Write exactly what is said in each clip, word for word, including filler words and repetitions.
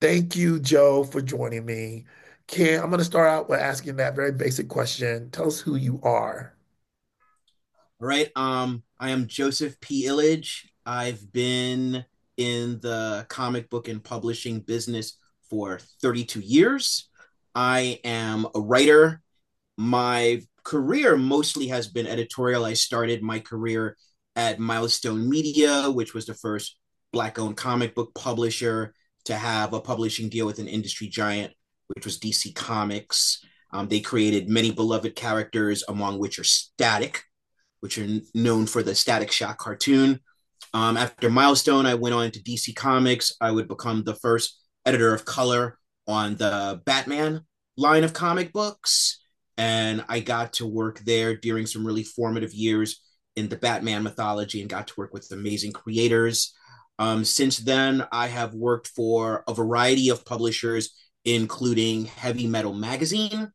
Thank you, Joe, for joining me. Ken, I'm going to start out with asking that very basic question. Tell us who you are. All right. Um, I am Joseph P. Illidge. I've been in the comic book and publishing business for thirty-two years. I am a writer. My career mostly has been editorial. I started my career at Milestone Media, which was the first Black owned comic book publisher to have a publishing deal with an industry giant, which was D C Comics. Um, they created many beloved characters, among which are Static, which are known for the Static Shock cartoon. Um, after Milestone, I went on to D C Comics. I would become the first editor of color on the Batman line of comic books. And I got to work there during some really formative years in the Batman mythology and got to work with amazing creators. Um, since then, I have worked for a variety of publishers, including Heavy Metal Magazine,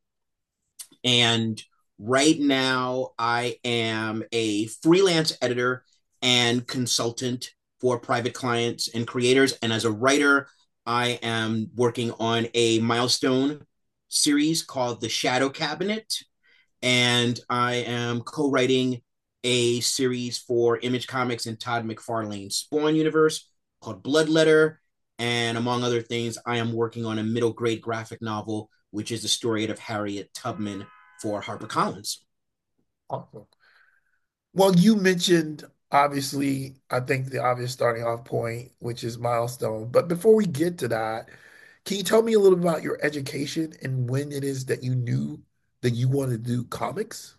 and right now, I am a freelance editor and consultant for private clients and creators. And as a writer, I am working on a milestone series called The Shadow Cabinet. And I am co writing a series for Image Comics and Todd McFarlane's Spawn universe called Bloodletter. And among other things, I am working on a middle grade graphic novel, which is the story of Harriet Tubman for HarperCollins. Awesome. Well, you mentioned, obviously, I think the obvious starting off point, which is Milestone. But before we get to that, can you tell me a little about your education and when it is that you knew that you wanted to do comics?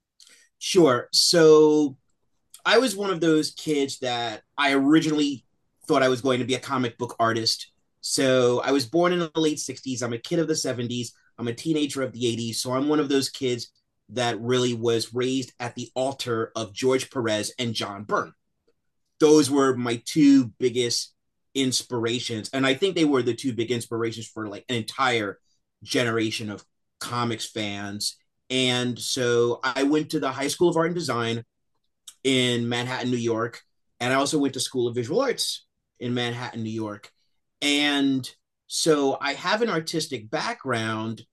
Sure. So I was one of those kids that I originally thought I was going to be a comic book artist. So I was born in the late sixties. I'm a kid of the seventies. I'm a teenager of the eighties. So I'm one of those kids that really was raised at the altar of George Perez and John Byrne. Those were my two biggest inspirations. And I think they were the two big inspirations for like an entire generation of comics fans. And so I went to the High School of Art and Design in Manhattan, New York. And I also went to School of Visual Arts in Manhattan, New York. And so I have an artistic background,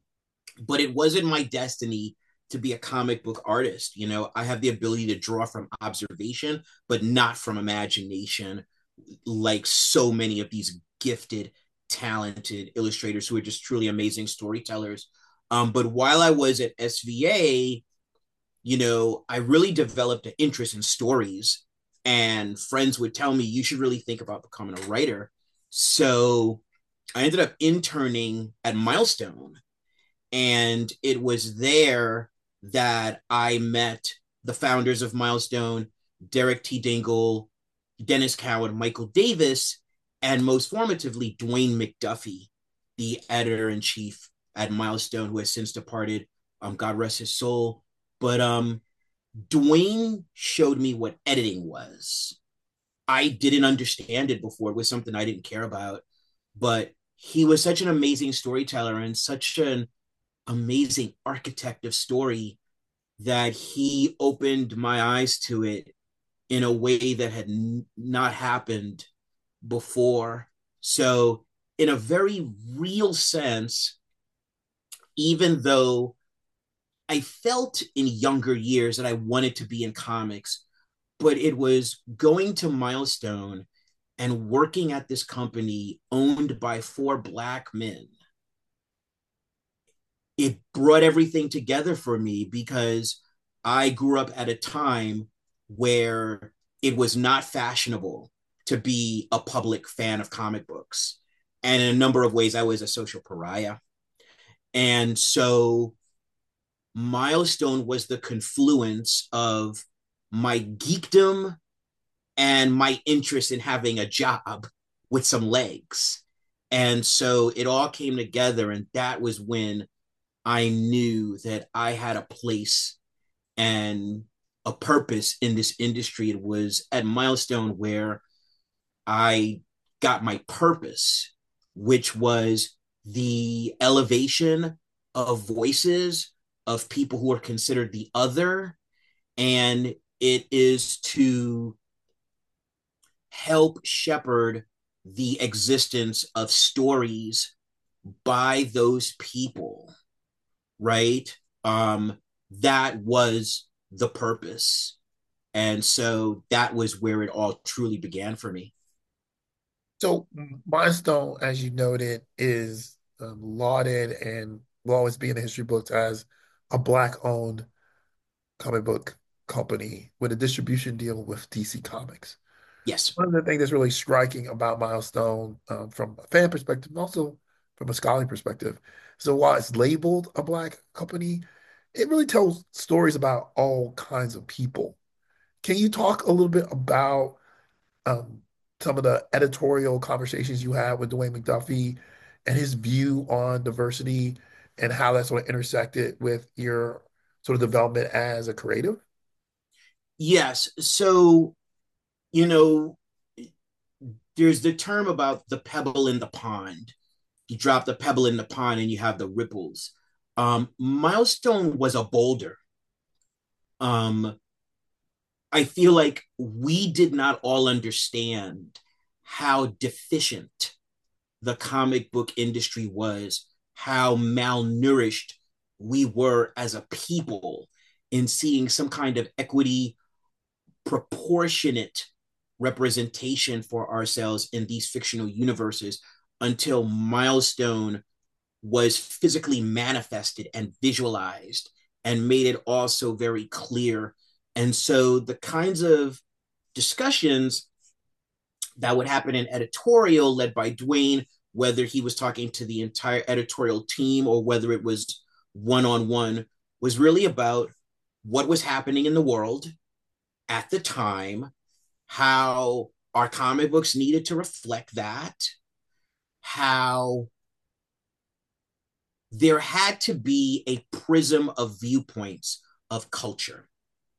but it wasn't my destiny to be a comic book artist. You know, I have the ability to draw from observation, but not from imagination, like so many of these gifted, talented illustrators who are just truly amazing storytellers. Um, but while I was at S V A, you know, I really developed an interest in stories, and friends would tell me, you should really think about becoming a writer. So I ended up interning at Milestone, and it was there that I met the founders of Milestone, Derek T. Dingle, Dennis Cowan, Michael Davis, and most formatively, Dwayne McDuffie, the editor in chief at Milestone, who has since departed. Um, God rest his soul. But um, Dwayne showed me what editing was. I didn't understand it before. It was something I didn't care about. But he was such an amazing storyteller and such an amazing architect of story that he opened my eyes to it in a way that had n- not happened before. So, in a very real sense, even though I felt in younger years that I wanted to be in comics, but it was going to Milestone and working at this company owned by four Black men. It brought everything together for me because I grew up at a time where it was not fashionable to be a public fan of comic books. And in a number of ways, I was a social pariah. And so Milestone was the confluence of my geekdom and my interest in having a job with some legs. And so it all came together. And that was when I knew that I had a place and a purpose in this industry. It was at Milestone where I got my purpose, which was the elevation of voices of people who are considered the other. And it is to help shepherd the existence of stories by those people, right? Um, that was the purpose. And so that was where it all truly began for me. So Milestone, as you noted, is um, lauded and will always be in the history books as a black-owned comic book company with a distribution deal with D C Comics. Yes. One of the things that's really striking about Milestone, um, from a fan perspective and also from a scholarly perspective, so while it's labeled a black company, it really tells stories about all kinds of people. Can you talk a little bit about um, some of the editorial conversations you had with Dwayne McDuffie and his view on diversity and how that sort of intersected with your sort of development as a creative? Yes. So, you know, there's the term about the pebble in the pond. You drop the pebble in the pond and you have the ripples. Um, Milestone was a boulder. Um, I feel like we did not all understand how deficient the comic book industry was, how malnourished we were as a people in seeing some kind of equity, proportionate representation for ourselves in these fictional universes until Milestone was physically manifested and visualized and made it also very clear. And so the kinds of discussions that would happen in editorial led by Dwayne, whether he was talking to the entire editorial team or whether it was one on one, was really about what was happening in the world at the time, how our comic books needed to reflect that, how there had to be a prism of viewpoints of culture,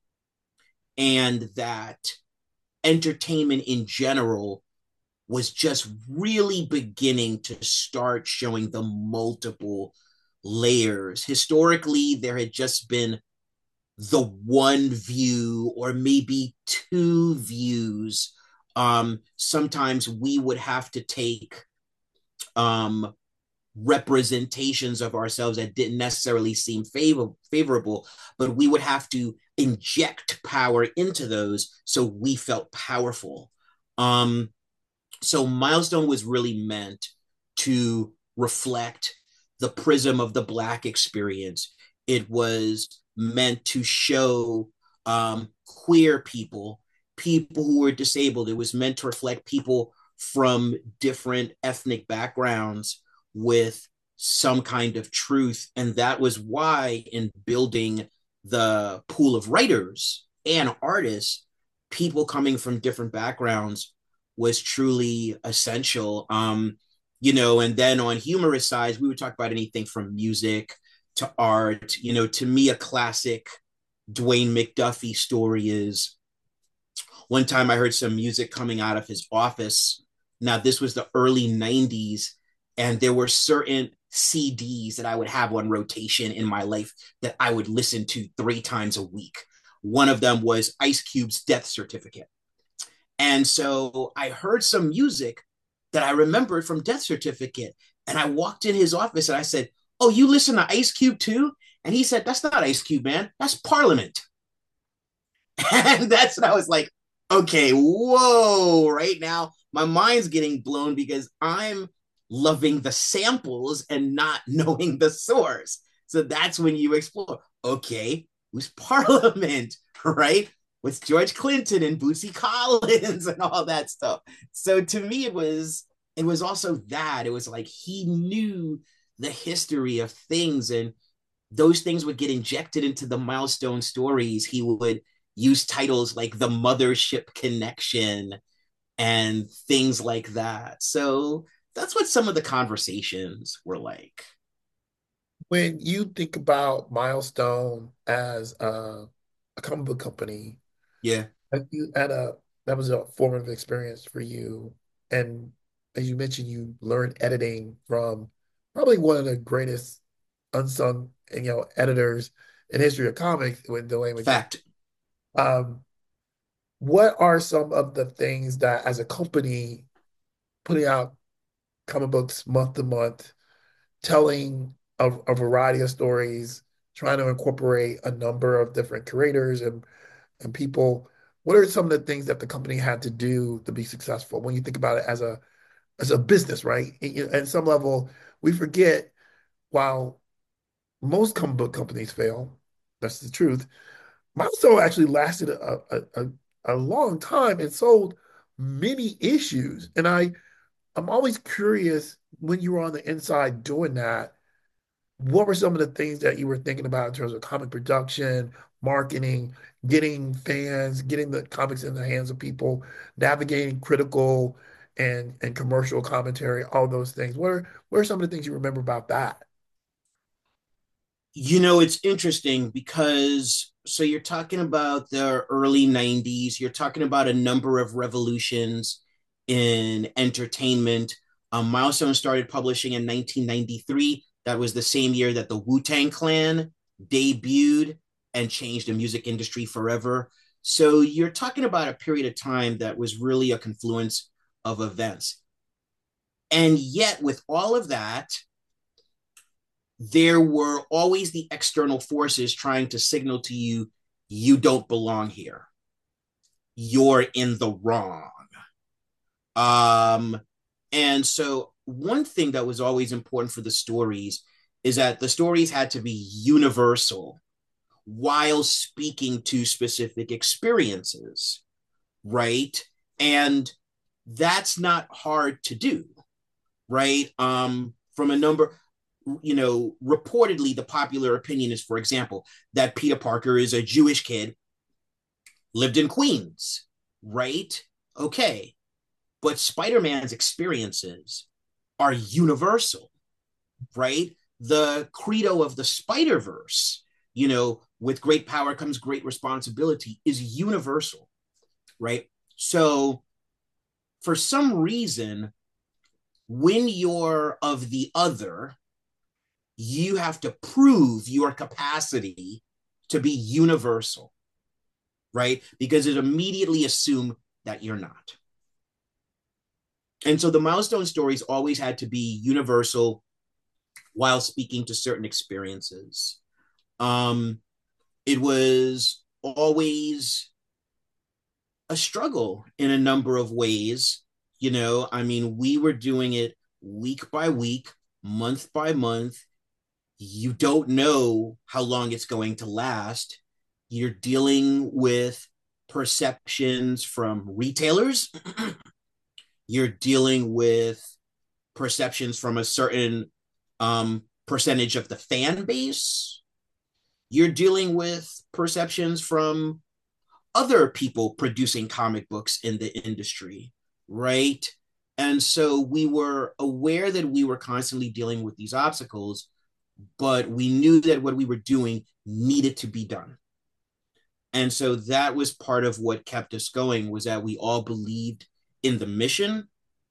and that entertainment in general was just really beginning to start showing the multiple layers. Historically, there had just been the one view or maybe two views. Um, sometimes we would have to take um, representations of ourselves that didn't necessarily seem favor- favorable, but we would have to inject power into those so we felt powerful. Um, so Milestone was really meant to reflect the prism of the Black experience. It was meant to show um, queer people, people who were disabled. It was meant to reflect people from different ethnic backgrounds with some kind of truth. And that was why, in building the pool of writers and artists, people coming from different backgrounds was truly essential. Um, you know, and then on humorous sides, we would talk about anything from music to art. You know, to me, a classic Dwayne McDuffie story is one time I heard some music coming out of his office. Now, this was the early nineties, and there were certain C Ds that I would have on rotation in my life that I would listen to three times a week. One of them was Ice Cube's Death Certificate. And so I heard some music that I remembered from Death Certificate. And I walked in his office and I said, "Oh, you listen to Ice Cube too?" And he said, "That's not Ice Cube, man. That's Parliament." And that's when I was like, okay, whoa, right now my mind's getting blown because I'm loving the samples and not knowing the source. So that's when you explore, okay, who's Parliament, right? With George Clinton and Bootsy Collins and all that stuff. So to me, it was it was also that. It was like he knew the history of things, and those things would get injected into the Milestone stories. He would use titles like the Mothership Connection and things like that. So that's what some of the conversations were like. When you think about Milestone as a, a comic book company, Yeah, and you had a that was a formative experience for you, and as you mentioned, you learned editing from probably one of the greatest unsung, you know, editors in history of comics with Dwayne McDuffie. fact. Um, what are some of the things that, as a company, putting out comic books month to month, telling a, a variety of stories, trying to incorporate a number of different creators and, and people. What are some of the things that the company had to do to be successful when you think about it as a as a business, right? And, you know, at some level, we forget while most comic book companies fail, that's the truth. Milestone actually lasted a, a, a, a long time and sold many issues. And I I'm always curious when you were on the inside doing that, what were some of the things that you were thinking about in terms of comic production, marketing, getting fans, getting the comics in the hands of people, navigating critical and and commercial commentary, all those things. What are what are some of the things you remember about that? You know, it's interesting because so you're talking about the early nineties, you're talking about a number of revolutions in entertainment. Um, Milestone started publishing in nineteen ninety-three. That was the same year that the Wu-Tang Clan debuted and changed the music industry forever. So you're talking about a period of time that was really a confluence of events. And yet, with all of that, there were always the external forces trying to signal to you, you don't belong here. You're in the wrong. Um, and so, one thing that was always important for the stories is that the stories had to be universal while speaking to specific experiences, right? And that's not hard to do, right? Um, from a number, you know, reportedly, the popular opinion is, for example, that Peter Parker is a Jewish kid, lived in Queens, right? Okay. But Spider Man's experiences are universal, right? The credo of the Spider Verse, you know, with great power comes great responsibility, is universal, right? So, for some reason, when you're of the other, you have to prove your capacity to be universal, right? Because it immediately assumes that you're not. And so the milestone stories always had to be universal while speaking to certain experiences. Um, it was always a struggle in a number of ways. You know, I mean, we were doing it week by week, month by month. You don't know how long it's going to last. You're dealing with perceptions from retailers. You're dealing with perceptions from a certain um, percentage of the fan base. You're dealing with perceptions from other people producing comic books in the industry, right? And so we were aware that we were constantly dealing with these obstacles, but we knew that what we were doing needed to be done. And so that was part of what kept us going, was that we all believed in the mission.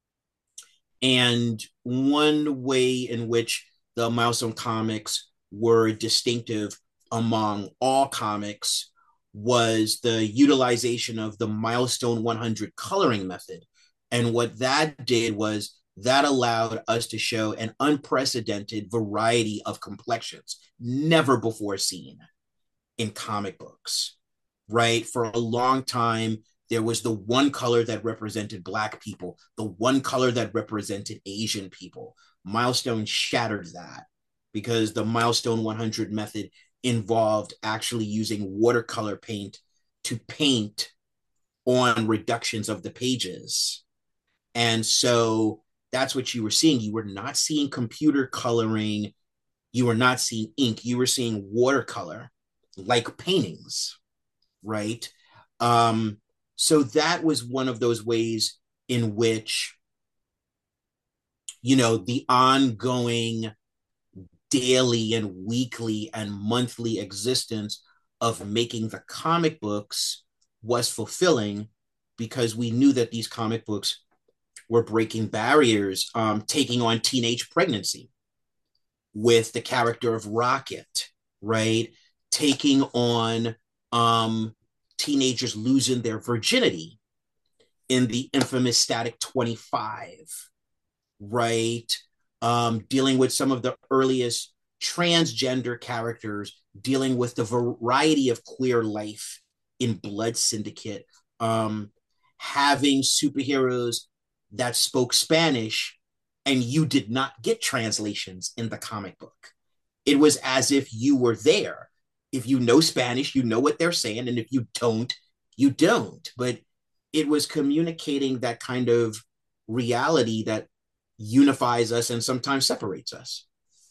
And one way in which the Milestone comics were distinctive among all comics was the utilization of the Milestone one hundred coloring method. And what that did was that allowed us to show an unprecedented variety of complexions, never before seen in comic books, right? For a long time, there was the one color that represented Black people, the one color that represented Asian people. Milestone shattered that because the Milestone one hundred method involved actually using watercolor paint to paint on reductions of the pages. And so that's what you were seeing. You were not seeing computer coloring. You were not seeing ink. You were seeing watercolor like paintings, right? Um, so that was one of those ways in which, you know, the ongoing daily and weekly and monthly existence of making the comic books was fulfilling, because we knew that these comic books were breaking barriers, um, taking on teenage pregnancy with the character of Rocket, right? Taking on um, teenagers losing their virginity in the infamous Static twenty-five, right? Um, dealing with some of the earliest transgender characters, dealing with the variety of queer life in Blood Syndicate, um, having superheroes that spoke Spanish and you did not get translations in the comic book. It was as if you were there. If you know Spanish, you know what they're saying, and if you don't, you don't. But it was communicating that kind of reality that unifies us and sometimes separates us.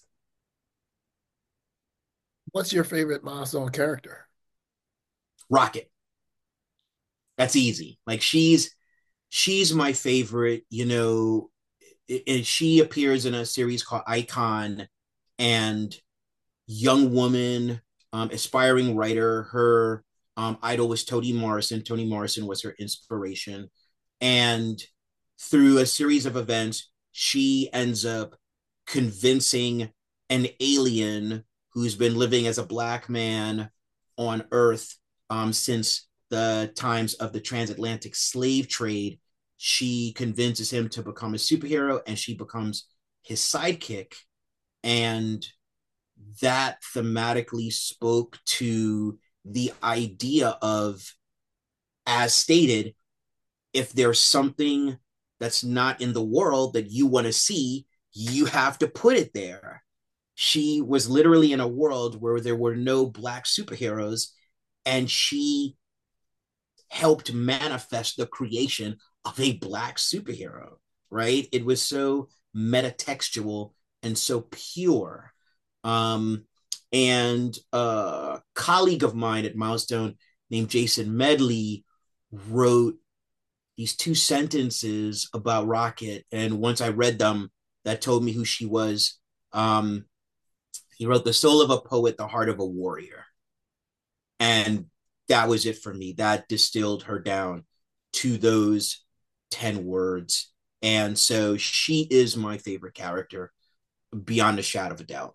What's your favorite milestone character? Rocket, that's easy. Like she's she's my favorite, you know, and she appears in a series called Icon, and young woman, um, aspiring writer. Her um, idol was Toni Morrison. Toni Morrison was her inspiration. And through a series of events, she ends up convincing an alien who's been living as a black man on Earth um, since the times of the transatlantic slave trade. She convinces him to become a superhero, and she becomes his sidekick. And that thematically spoke to the idea of, as stated, if there's something that's not in the world that you want to see, you have to put it there. She was literally in a world where there were no black superheroes, and she helped manifest the creation of a black superhero, right? It was so metatextual and so pure. Um, and a colleague of mine at Milestone named Jason Medley wrote these two sentences about Rocket. And once I read them, that told me who she was. Um, he wrote, "The soul of a poet, the heart of a warrior." And that was it for me. That distilled her down to those ten words. And so she is my favorite character beyond a shadow of a doubt.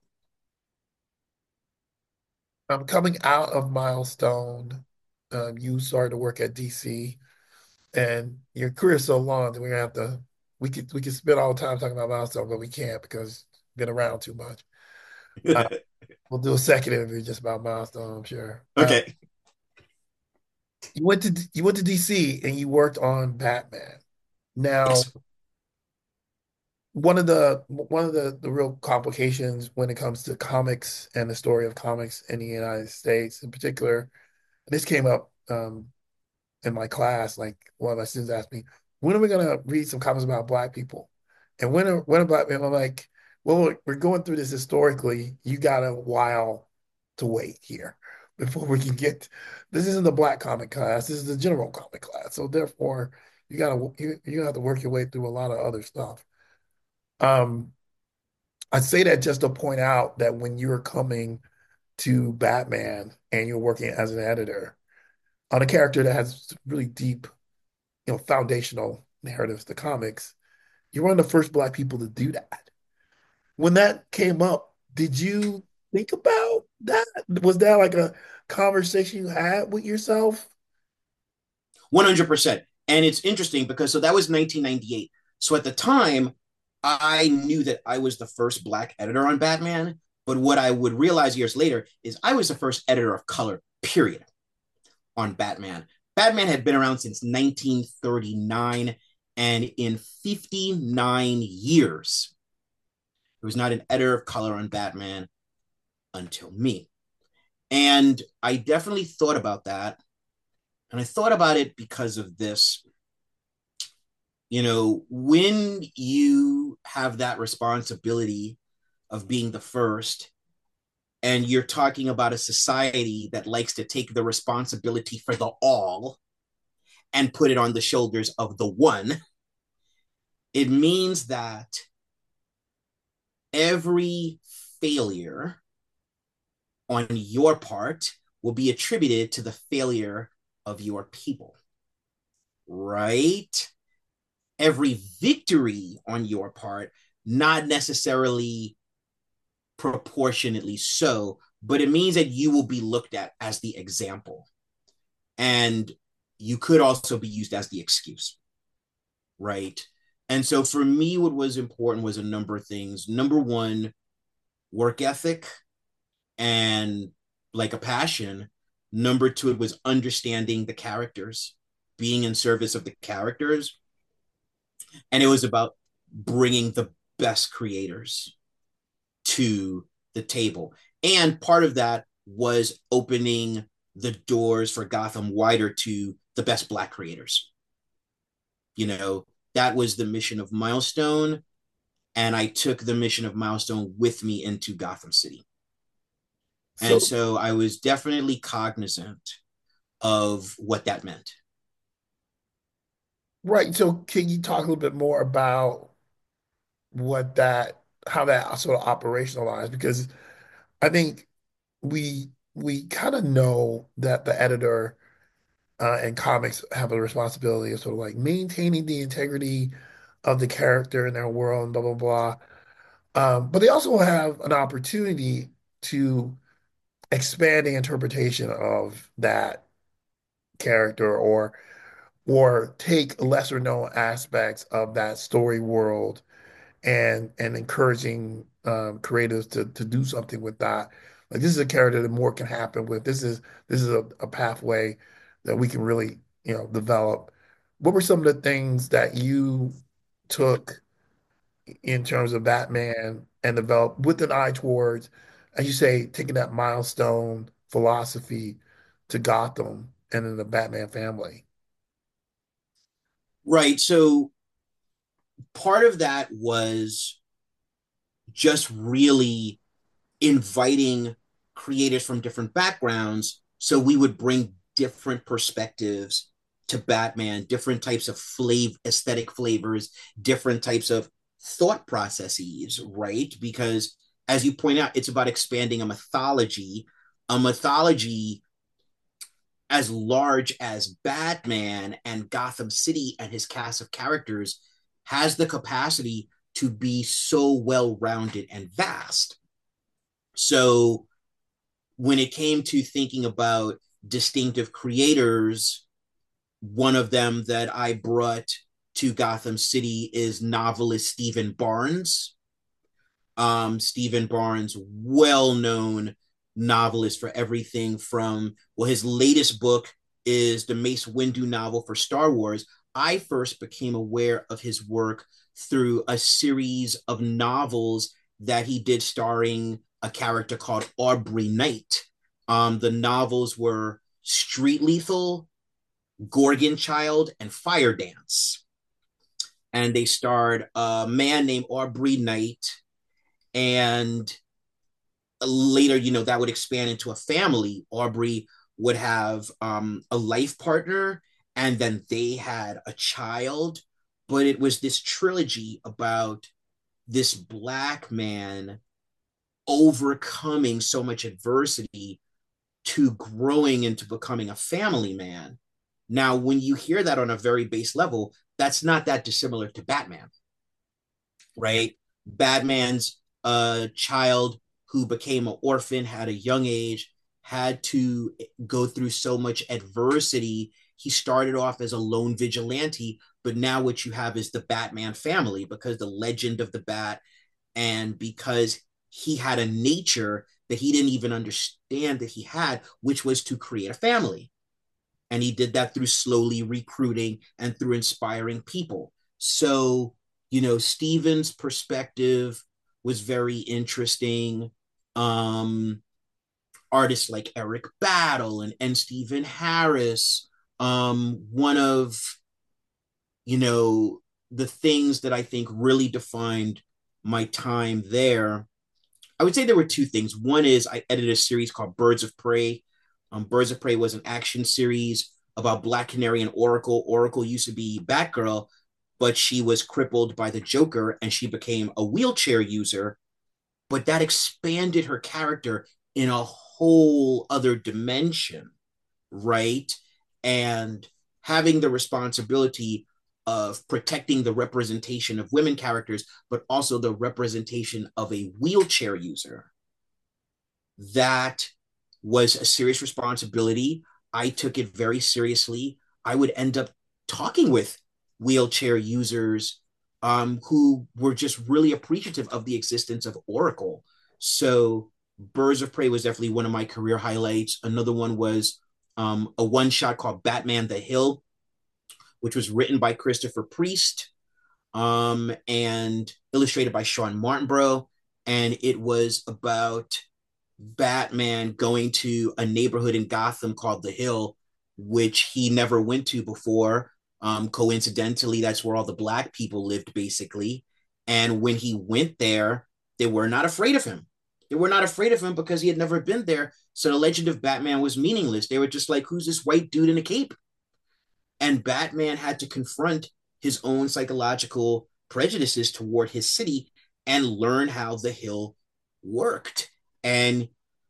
Um, coming out of Milestone, um, you started to work at D C, and your career is so long that we're gonna have to we could we could spend all the time talking about Milestone, but we can't because it's been around too much. Uh, we'll do a second interview just about Milestone, I'm sure. Uh, Okay. you went to you went to D C and you worked on Batman. Now, Yes. one of the one of the, the real complications when it comes to comics and the story of comics in the United States in particular, this came up um, in my class. Like one of my students asked me, "When are we gonna read some comics about Black people?" And when are when are Black people? I'm like, "Well, we're we're going through this historically. You got a while to wait here before we can get. This isn't the Black comic class. This is the general comic class. So therefore, you gotta you you have to work your way through a lot of other stuff." Um, I say that just to point out that when you're coming to Batman and you're working as an editor on a character that has really deep, you know, foundational narratives to comics, you're one of the first Black people to do that. When that came up, did you think about that? Was that like a conversation you had with yourself? one hundred percent. And it's interesting because so that was nineteen ninety-eight. So at the time, I knew that I was the first black editor on Batman. But what I would realize years later is I was the first editor of color, period, on Batman. Batman had been around since nineteen thirty-nine. And in fifty-nine years, there was not an editor of color on Batman until me. And I definitely thought about that. And I thought about it because of this. You know, when you have that responsibility of being the first, and you're talking about a society that likes to take the responsibility for the all and put it on the shoulders of the one, it means that every failure on your part will be attributed to the failure of your people, right? Every victory on your part, not necessarily proportionately so, but it means that you will be looked at as the example. And you could also be used as the excuse. right? And so for me, what was important was a number of things. Number one, work ethic and like a passion. Number two, it was understanding the characters, being in service of the characters. And it was about bringing the best creators to the table. And part of that was opening the doors for Gotham wider to the best Black creators. You know, that was the mission of Milestone. And I took the mission of Milestone with me into Gotham City. And So, so I was definitely cognizant of what that meant. right. So, can you talk a little bit more about what that, how that sort of operationalized? Because I think we we kind of know that the editor uh, and comics have a responsibility of sort of like maintaining the integrity of the character in their world and blah blah blah. Um, but they also have an opportunity to expand the interpretation of that character or or take lesser known aspects of that story world and and encouraging um, creators to to do something with that. Like this is a character that more can happen with. This is this is a, a pathway that we can really, you know, develop. What were some of the things that you took in terms of Batman and developed with an eye towards, as you say, taking that milestone philosophy to Gotham and in the Batman family? Right. So part of that was just really inviting creators from different backgrounds so we would bring different perspectives to Batman, different types of flavor, aesthetic flavors, different types of thought processes, right? Because as you point out, it's about expanding a mythology, a mythology as large as Batman and Gotham City and his cast of characters has the capacity to be so well rounded and vast. So when it came to thinking about distinctive creators, one of them that I brought to Gotham City is novelist Stephen Barnes. Um, Stephen Barnes, well known novelist for everything from, well, his latest book is the Mace Windu novel for Star Wars. I first became aware of his work through a series of novels that he did starring a character called Aubrey Knight. Um, the novels were Street Lethal, Gorgon Child, and Fire Dance. And they starred a man named Aubrey Knight. And later, you know, that would expand into a family. Aubrey would have um, a life partner, and then they had a child. But it was this trilogy about this Black man overcoming so much adversity to growing into becoming a family man. Now, when you hear that on a very base level, that's not that dissimilar to Batman, right? Batman's a child who became an orphan, had a young age, had to go through so much adversity. He started off as a lone vigilante, but now what you have is the Batman family because the legend of the Bat, and because he had a nature that he didn't even understand that he had, which was to create a family. And he did that through slowly recruiting and through inspiring people. So, you know, Steven's perspective was very interesting. Um, Artists like Eric Battle and, and Stephen Harris. Um, one of, you know, the things that I think really defined my time there, I would say there were two things. One is I edited a series called Birds of Prey. Um, Birds of Prey was an action series about Black Canary and Oracle. Oracle used to be Batgirl, but she was crippled by the Joker and she became a wheelchair user. But that expanded her character in a whole other dimension, right? And having the responsibility of protecting the representation of women characters, but also the representation of a wheelchair user. That was a serious responsibility. I took it very seriously. I would end up talking with wheelchair users um, who were just really appreciative of the existence of Oracle. So Birds of Prey was definitely one of my career highlights. Another one was um, a one shot called Batman the Hill, which was written by Christopher Priest um, and illustrated by Sean Martinborough. And it was about Batman going to a neighborhood in Gotham called the Hill, which he never went to before. Um, coincidentally, that's where all the black people lived, basically. And when he went there, they were not afraid of him. They were not afraid of him because he had never been there. So the legend of Batman was meaningless. They were just like, who's this white dude in a cape? And Batman had to confront his own psychological prejudices toward his city and learn how the Hill worked. And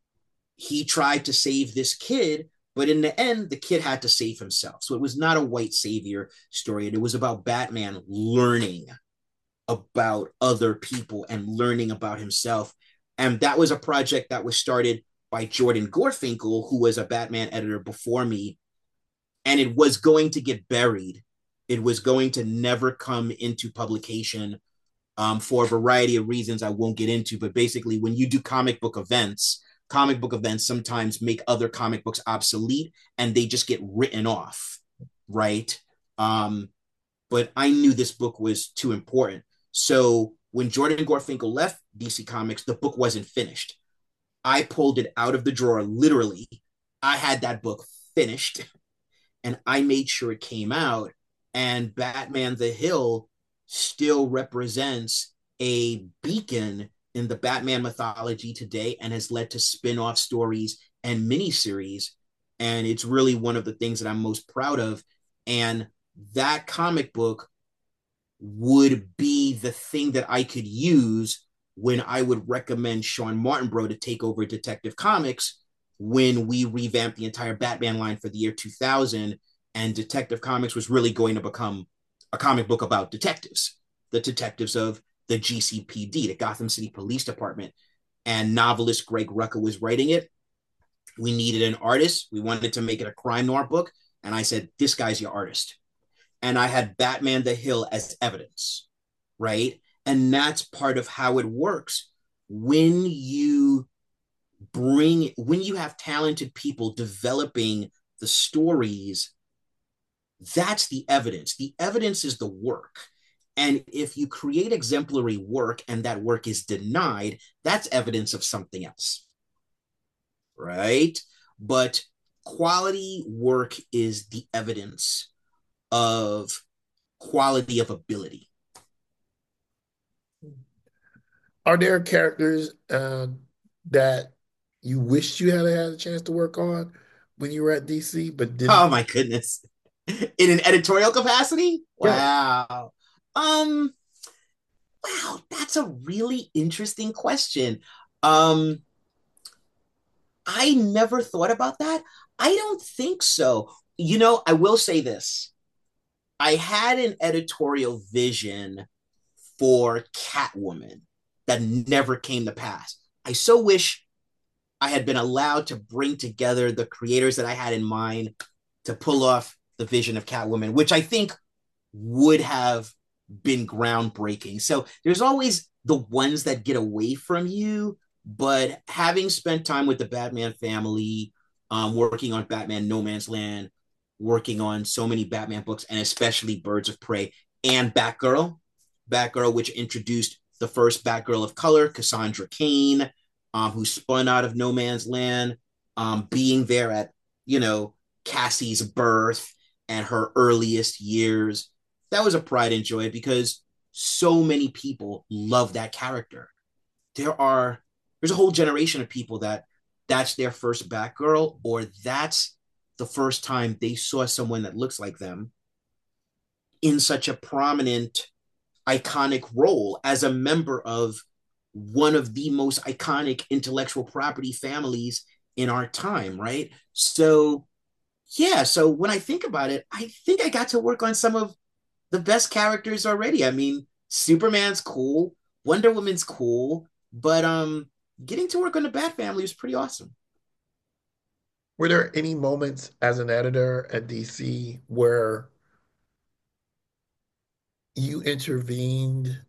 he tried to save this kid, but in the end, the kid had to save himself. So it was not a white savior story. It was about Batman learning about other people and learning about himself. And that was a project that was started by Jordan Gorfinkel, who was a Batman editor before me. And it was going to get buried. It was going to never come into publication um, for a variety of reasons I won't get into. But basically, when you do comic book events, comic book events sometimes make other comic books obsolete and they just get written off, right? Um, but I knew this book was too important. So when Jordan Gorfinkel left D C Comics, the book wasn't finished. I pulled it out of the drawer, literally. I had that book finished and I made sure it came out. And Batman the Hill still represents a beacon in the Batman mythology today and has led to spin-off stories and miniseries. And it's really one of the things that I'm most proud of. And that comic book would be the thing that I could use when I would recommend Sean Martinborough to take over Detective Comics when we revamped the entire Batman line for the year two thousand. And Detective Comics was really going to become a comic book about detectives, the detectives of the G C P D, the Gotham City Police Department. And novelist Greg Rucka was writing it. We needed an artist. We wanted to make it a crime noir book. And I said, this guy's your artist. And I had Batman the Hill as evidence, right? And that's part of how it works. When you bring, when you have talented people developing the stories, that's the evidence. The evidence is the work. And if you create exemplary work and that work is denied, that's evidence of something else, right? But quality work is the evidence of quality of ability. Are there characters uh, that you wished you had had a chance to work on when you were at D C, but Oh didn't? my goodness. In an editorial capacity? Yeah. Wow. Um, wow, that's a really interesting question. Um, I never thought about that. I don't think so. You know, I will say this. I had an editorial vision for Catwoman that never came to pass. I so wish I had been allowed to bring together the creators that I had in mind to pull off the vision of Catwoman, which I think would have been groundbreaking. So there's always the ones that get away from you, but having spent time with the Batman family, um, working on Batman No Man's Land, working on so many Batman books, and especially Birds of Prey and Batgirl, Batgirl, which introduced the first Batgirl of color, Cassandra Cain, um, who spun out of No Man's Land, um, being there at, you know, Cassie's birth and her earliest years. That was a pride and joy because so many people love that character. There are there's a whole generation of people that that's their first Batgirl, or that's the first time they saw someone that looks like them in such a prominent, iconic role as a member of one of the most iconic intellectual property families in our time, right? So, yeah, so when I think about it, I think I got to work on some of the best characters already. I mean, Superman's cool, Wonder Woman's cool, but um getting to work on the Bat Family was pretty awesome. Were there any moments as an editor at D C where you intervened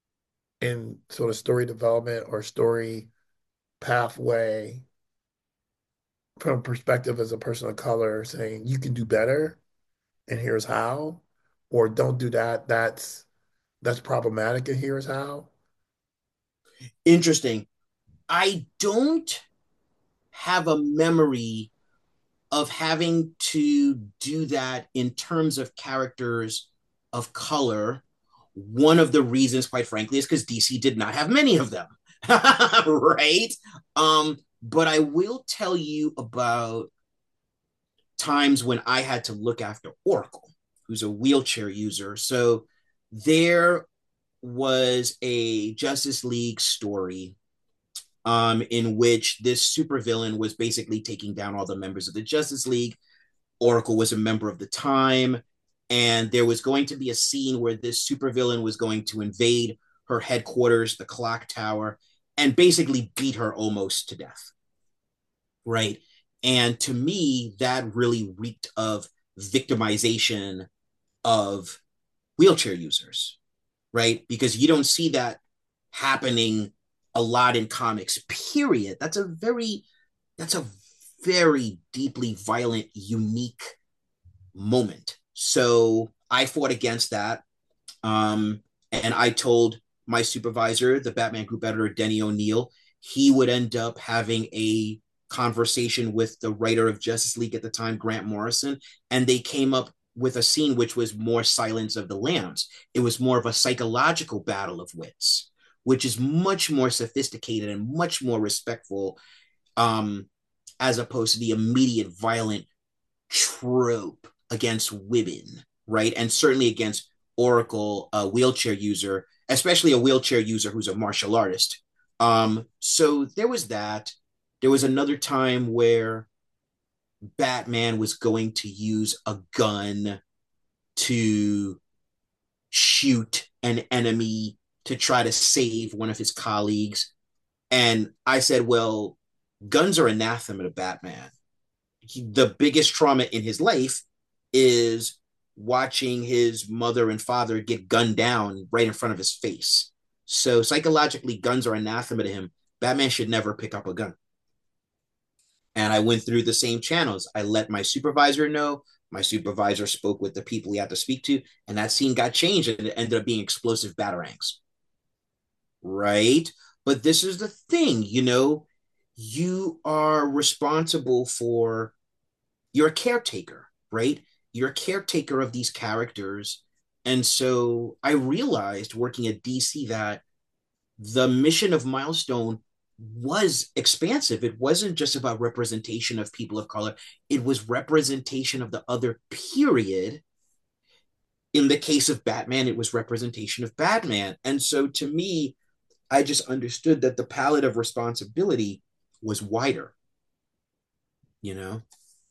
in sort of story development or story pathway from a perspective as a person of color saying you can do better and here's how, or don't do that, that's that's problematic and here's how. Interesting. I don't have a memory of having to do that in terms of characters of color. One of the reasons, quite frankly, is because D C did not have many of them. Right? Um, but I will tell you about times when I had to look after Oracle, who's a wheelchair user. So there was a Justice League story um, in which this supervillain was basically taking down all the members of the Justice League. Oracle was a member of the time, and there was going to be a scene where this supervillain was going to invade her headquarters, the clock tower, and basically beat her almost to death. Right. And to me, that really reeked of victimization of wheelchair users, right? Because you don't see that happening a lot in comics, period. That's a very, that's a very deeply violent, unique moment. So I fought against that. Um, and I told my supervisor, the Batman Group editor, Denny O'Neil, he would end up having a conversation with the writer of Justice League at the time, Grant Morrison, and they came up with a scene which was more Silence of the Lambs. It was more of a psychological battle of wits, which is much more sophisticated and much more respectful, um, as opposed to the immediate violent trope against women, right? And certainly against Oracle, a wheelchair user, especially a wheelchair user who's a martial artist. Um, so there was that. There was another time where Batman was going to use a gun to shoot an enemy to try to save one of his colleagues. And I said, well, guns are anathema to Batman. He, the biggest trauma in his life is watching his mother and father get gunned down right in front of his face. So psychologically, guns are anathema to him. Batman should never pick up a gun. And I went through the same channels. I let my supervisor know. My supervisor spoke with the people he had to speak to, and that scene got changed and it ended up being explosive batarangs. Right? But this is the thing, you know, you are responsible for, you're a caretaker, right? You're a caretaker of these characters. And so I realized working at D C that the mission of Milestone was expansive. It wasn't just about representation of people of color, it was representation of the other period. In the case of Batman, it was representation of Batman. And so to me, I just understood that the palette of responsibility was wider, you know?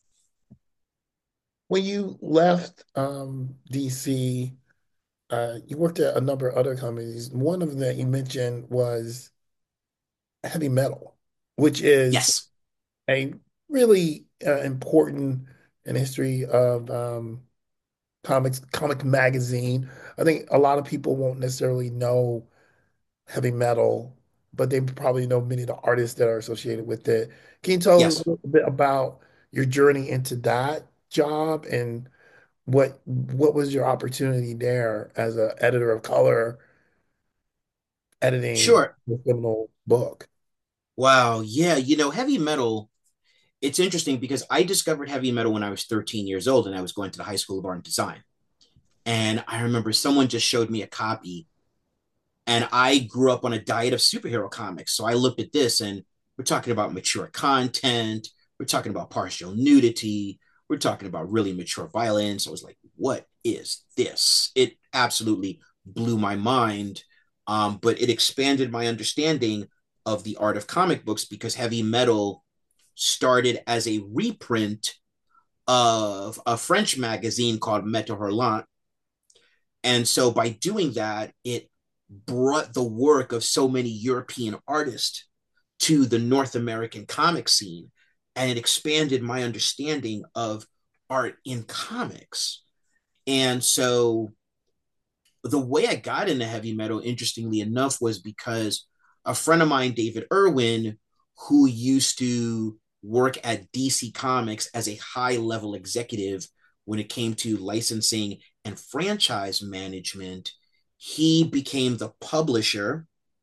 When you left um, D C, uh, you worked at a number of other companies. One of them that you mentioned was Heavy Metal, which is Yes, a really uh, important in the history of um, comics, comic magazine. I think a lot of people won't necessarily know Heavy Metal, but they probably know many of the artists that are associated with it. Can you tell us a yes. little bit about your journey into that job and what what was your opportunity there as an editor of color editing Sure. the seminal book? Wow. Yeah. You know, heavy metal, it's interesting because I discovered heavy metal when I was thirteen years old and I was going to the High School of Art and Design. And I remember someone just showed me a copy, and I grew up on a diet of superhero comics. So I looked at this and we're talking about mature content, we're talking about partial nudity, we're talking about really mature violence. I was like, what is this? It absolutely blew my mind. Um, but it expanded my understanding of the art of comic books because heavy metal started as a reprint of a French magazine called Meta Hurlant. And so by doing that, it brought the work of so many European artists to the North American comic scene. And it expanded my understanding of art in comics. And so the way I got into heavy metal, interestingly enough, was because a friend of mine, David Irwin, who used to work at D C Comics as a high level executive when it came to licensing and franchise management, he became the publisher,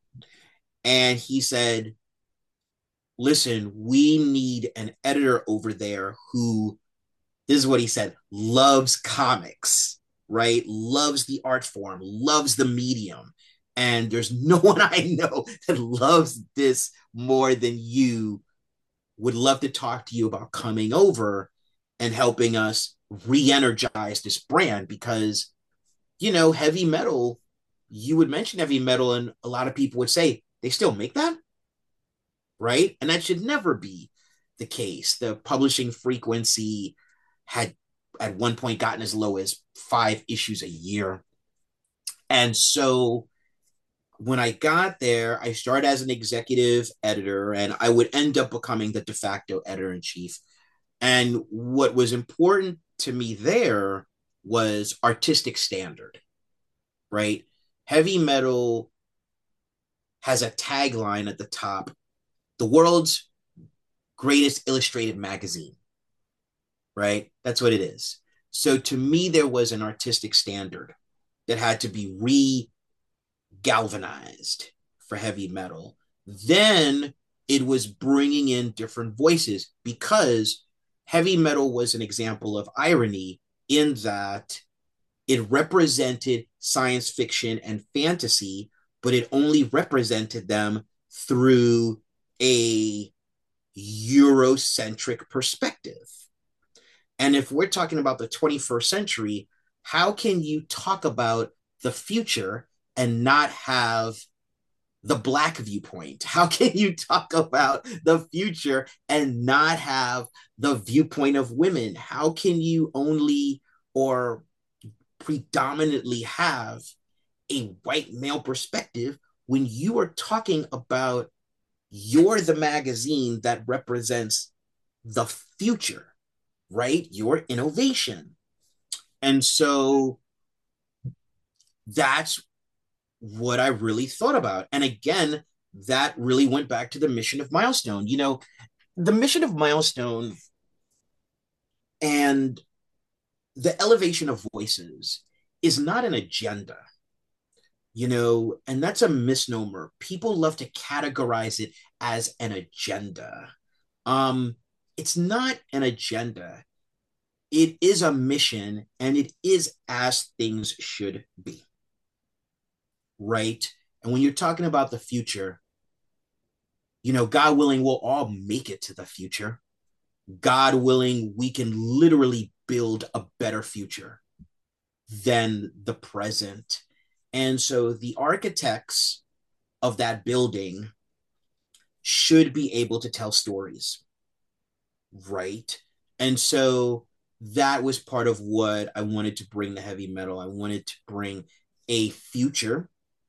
and he said, listen, we need an editor over there who, this is what he said, loves comics, right? Loves the art form, loves the medium. And there's no one I know that loves this more than you. Would love to talk to you about coming over and helping us re-energize this brand, because, you know, heavy metal, you would mention heavy metal and a lot of people would say, they still make that? Right? And that should never be the case. The publishing frequency had at one point gotten as low as five issues a year. And so when I got there, I started as an executive editor, and I would end up becoming the de facto editor in chief. And what was important to me there was artistic standard, right? Heavy metal has a tagline at the top: the world's greatest illustrated magazine, right? That's what it is. So to me, there was an artistic standard that had to be re galvanized for heavy metal. Then it was bringing in different voices, because heavy metal was an example of irony in that it represented science fiction and fantasy, but it only represented them through a Eurocentric perspective. And if we're talking about the twenty-first century, how can you talk about the future and not have the Black viewpoint? How can you talk about the future and not have the viewpoint of women? How can you only or predominantly have a white male perspective when you are talking about you're the magazine that represents the future, right? Your innovation. And so that's what I really thought about. And again, that really went back to the mission of Milestone. You know, the mission of Milestone and the elevation of voices is not an agenda, you know, and that's a misnomer. People love to categorize it as an agenda. Um, it's not an agenda. It is a mission, and it is as things should be, right? And when you're talking about the future, you know, God willing, we'll all make it to the future. God willing, we can literally build a better future than the present. And so the architects of that building should be able to tell stories, right? And so that was part of what I wanted to bring to heavy metal. I wanted to bring a future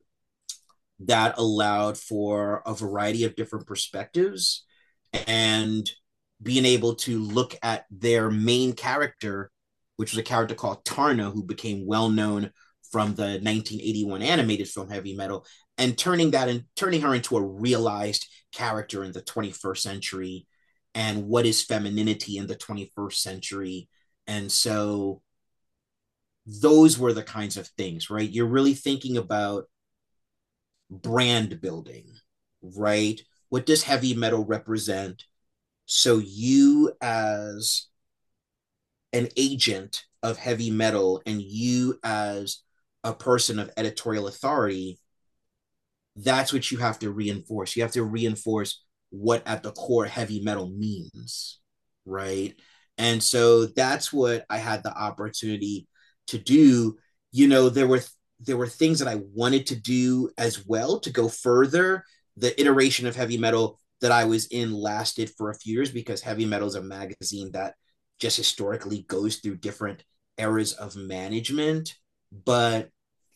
that allowed for a variety of different perspectives, and being able to look at their main character, which was a character called Tarna, who became well known from the nineteen eighty-one animated film Heavy Metal, and turning that and turning her into a realized character in the twenty-first century, and what is femininity in the twenty-first century. And so those were the kinds of things, right? You're really thinking about brand building, right? What does heavy metal represent? So you, as an agent of heavy metal, and you as a person of editorial authority, that's what you have to reinforce. You have to reinforce what at the core heavy metal means, right? And so that's what I had the opportunity to do. You know, there were there were things that I wanted to do as well to go further. The iteration of heavy metal that I was in lasted for a few years, because heavy metal is a magazine that just historically goes through different eras of management. But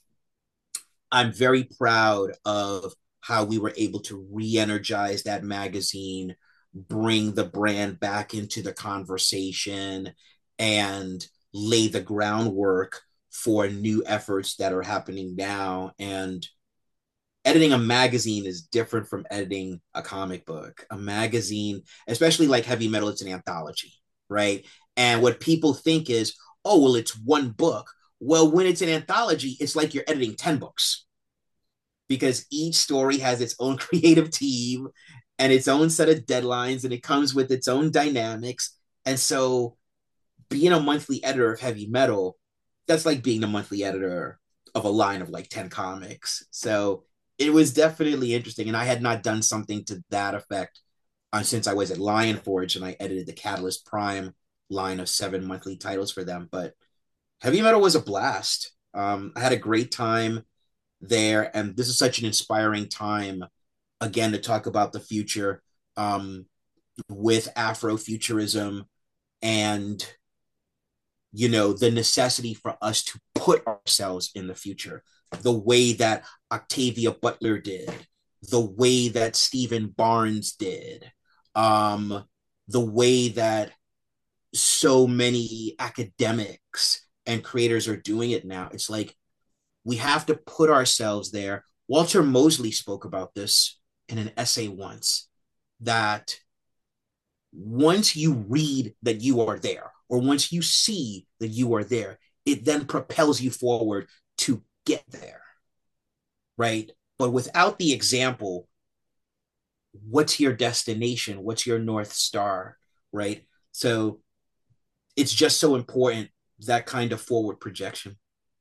I'm very proud of how we were able to re-energize that magazine, bring the brand back into the conversation, and lay the groundwork for new efforts that are happening now. And editing a magazine is different from editing a comic book. A magazine, especially like heavy metal, it's an anthology, right? And what people think is, oh, well, it's one book. Well, when it's an anthology, it's like you're editing ten books because each story has its own creative team and its own set of deadlines, and it comes with its own dynamics. And so being a monthly editor of heavy metal, that's like being a monthly editor of a line of like ten comics. So it was definitely interesting. And I had not done something to that effect uh, since I was at Lion Forge and I edited the Catalyst Prime line of seven monthly titles for them. But heavy metal was a blast. Um, I had a great time there. And this is such an inspiring time, again, to talk about the future um, with Afrofuturism and you know, the necessity for us to put ourselves in the future, the way that Octavia Butler did, the way that Stephen Barnes did, um, the way that so many academics and creators are doing it now. It's like we have to put ourselves there. Walter Mosley spoke about this in an essay once that once you read that you are there, or once you see that you are there, it then propels you forward to get there, right? But without the example, what's your destination? What's your North Star, right? So it's just so important, that kind of forward projection.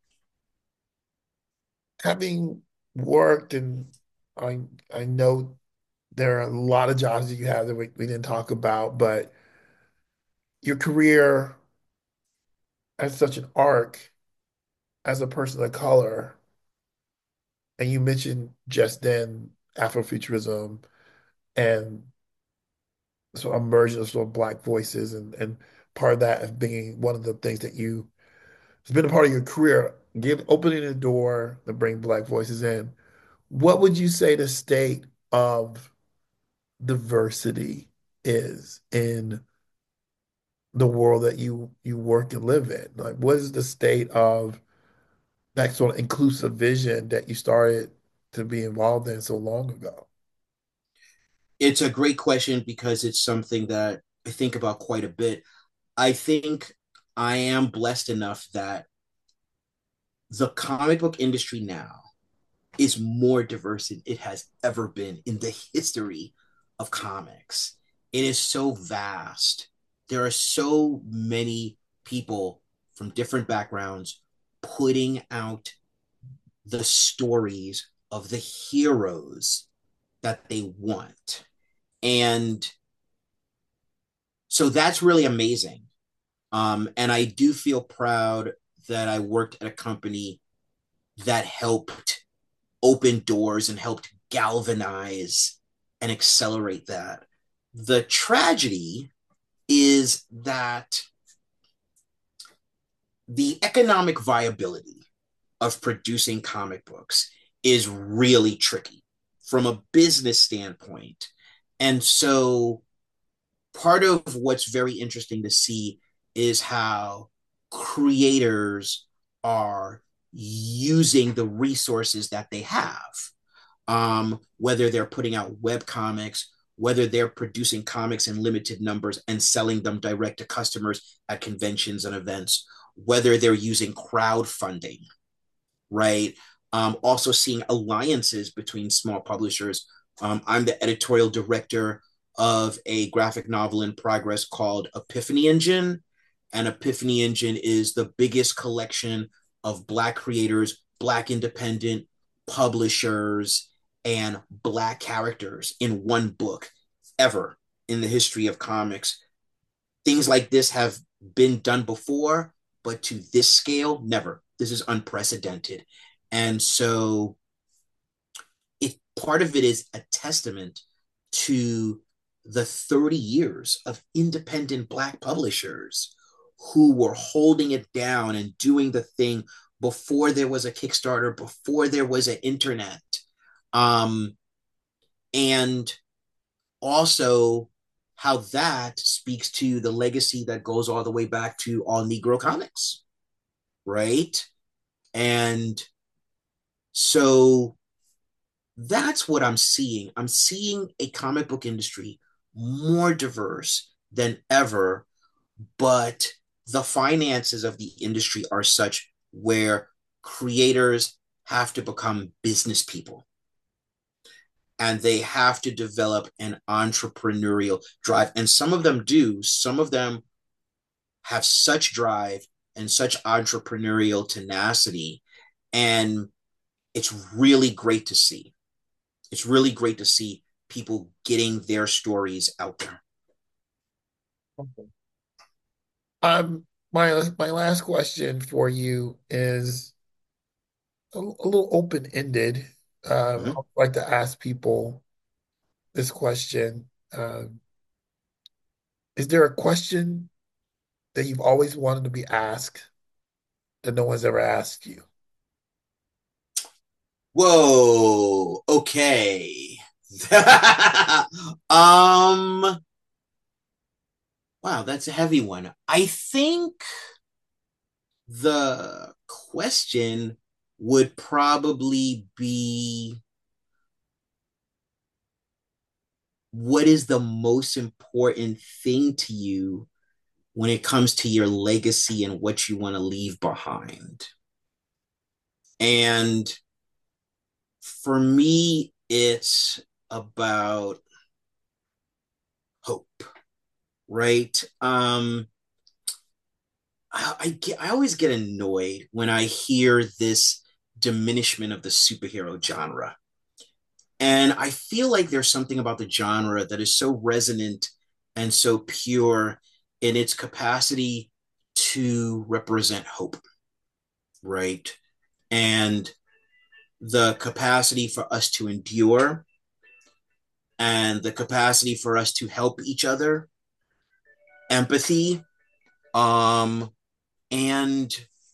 Having worked, and I I know there are a lot of jobs that you have that we, we didn't talk about, but your career has such an arc as a person of color, and you mentioned just then Afrofuturism and so emergence of sort of Black voices, and and part of that of being one of the things that you it's been a part of your career, give opening the door to bring Black voices in. What would you say the state of diversity is in the world that you you work and live in? Like, what is the state of that sort of inclusive vision that you started to be involved in so long ago? It's a great question because it's something that I think about quite a bit. I think I am blessed enough that the comic book industry now is more diverse than it has ever been in the history of comics. It is so vast. There are so many people from different backgrounds putting out the stories of the heroes that they want. And so that's really amazing. Um, and I do feel proud that I worked at a company that helped open doors and helped galvanize and accelerate that. The tragedy is that the economic viability of producing comic books is really tricky from a business standpoint. And so part of what's very interesting to see is how creators are using the resources that they have, um, whether they're putting out web comics, whether they're producing comics in limited numbers and selling them direct to customers at conventions and events, whether they're using crowdfunding, right? Um, also seeing alliances between small publishers. Um, I'm the editorial director of a graphic novel in progress called Epiphany Engine. And Epiphany Engine is the biggest collection of Black creators, Black independent publishers, and Black characters in one book ever in the history of comics. Things like this have been done before, but to this scale, never. This is unprecedented. And so it part of it is a testament to the thirty years of independent Black publishers who were holding it down and doing the thing before there was a Kickstarter, before there was an internet. Um, and also how that speaks to the legacy that goes all the way back to all Negro comics, right? And so that's what I'm seeing. I'm seeing a comic book industry more diverse than ever, but the finances of the industry are such where creators have to become business people and they have to develop an entrepreneurial drive. And some of them do, some of them have such drive and such entrepreneurial tenacity. And it's really great to see. It's really great to see people getting their stories out there. Okay. Um, my my last question for you is a, a little open-ended. Um, Mm-hmm. I'd like to ask people this question. Um, is there a question that you've always wanted to be asked that no one's ever asked you? Whoa. Okay. um. Wow, that's a heavy one. I think the question would probably be, what is the most important thing to you when it comes to your legacy and what you want to leave behind? And for me, it's about hope, right? Um, I, I get, I always get annoyed when I hear this diminishment of the superhero genre. And I feel like there's something about the genre that is so resonant and so pure in its capacity to represent hope, right? And the capacity for us to endure and the capacity for us to help each other, empathy, um, and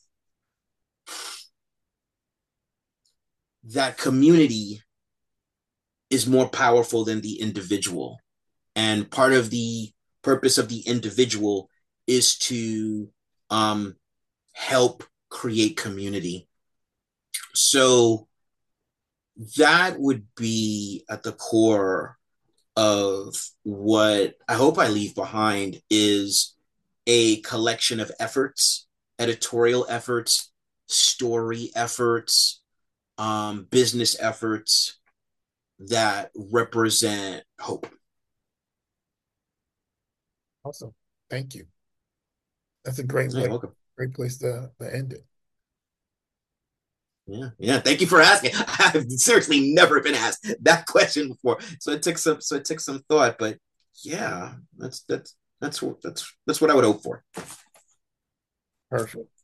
that community is more powerful than the individual. And part of the purpose of the individual is to um, help create community. So that would be at the core of what I hope I leave behind is a collection of efforts, editorial efforts, story efforts, um, business efforts that represent hope. Awesome. Thank you. That's a great You're way, welcome. great place to, to end it. Yeah, yeah. Thank you for asking. I've seriously never been asked that question before, so it took some, so it took some thought. But yeah, that's that's that's that's that's what I would hope for. Perfect.